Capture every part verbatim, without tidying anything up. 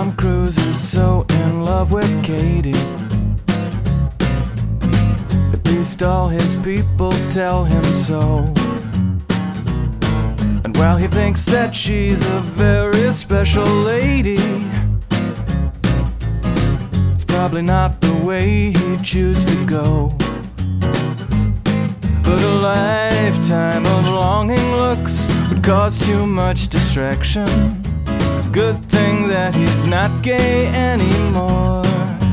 Tom Cruise is so in love with Katie. At least all his people tell him so. And while he thinks that she's a very special lady, it's probably not the way he'd choose to go. But a lifetime of longing looks would cause too much distraction. Good thing that he's not gay anymore.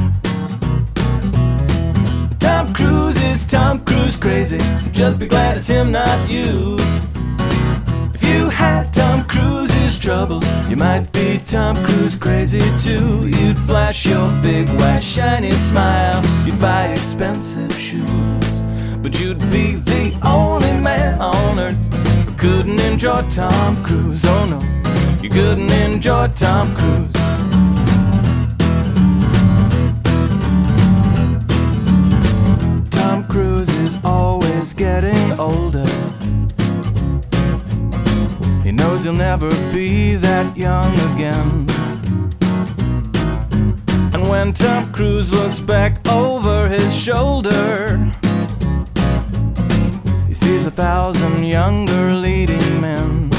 Tom Cruise is Tom Cruise crazy. Just be glad it's him, not you. If you had Tom Cruise's troubles, you might be Tom Cruise crazy too. You'd flash your big white shiny smile, you'd buy expensive shoes, but you'd be the only man on earth who couldn't enjoy Tom Cruise. Oh no, you couldn't enjoy Tom Cruise. Tom Cruise is always getting older. He knows he'll never be that young again. And when Tom Cruise looks back over his shoulder, he sees a thousand younger leading men.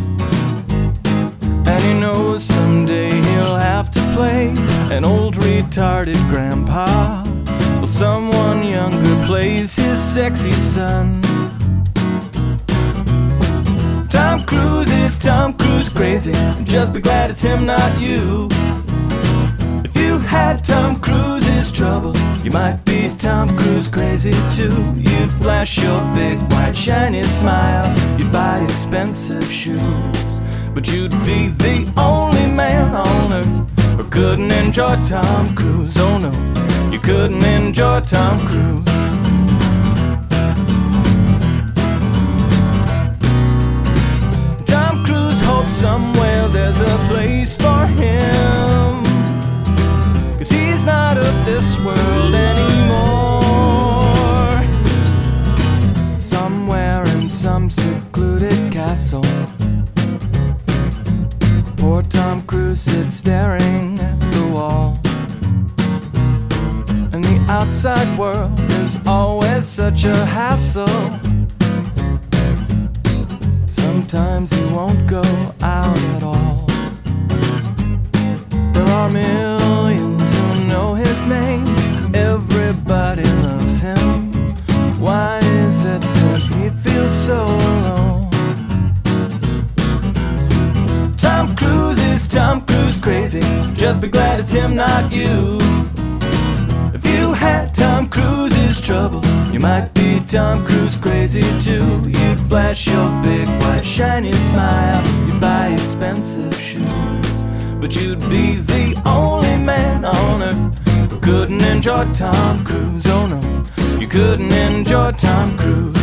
And he knows someday he'll have to play an old retarded grandpa, while someone younger plays his sexy son. Tom Cruise is Tom Cruise crazy. Just be glad it's him, not you. If you had Tom Cruise's troubles, you might be Tom Cruise crazy too. You'd flash your big white shiny smile, you'd buy expensive shoes, but you'd be the only man on earth who couldn't enjoy Tom Cruise. Oh no, you couldn't enjoy Tom Cruise. Tom Cruise hopes somewhere there's a place for him, 'cause he's not of this world anymore. Somewhere in some secluded castle, poor Tom Cruise sits staring at the wall. And the outside world is always such a hassle. Sometimes he won't go out at all. There are millions who know his name. Everybody loves him. Why is it that he feels so alone? Tom Cruise is Tom Cruise crazy. Just be glad it's him, not you. If you had Tom Cruise's troubles, you might be Tom Cruise crazy too. You'd flash your big white shiny smile, you'd buy expensive shoes, but you'd be the only man on earth who couldn't enjoy Tom Cruise. Oh no, you couldn't enjoy Tom Cruise.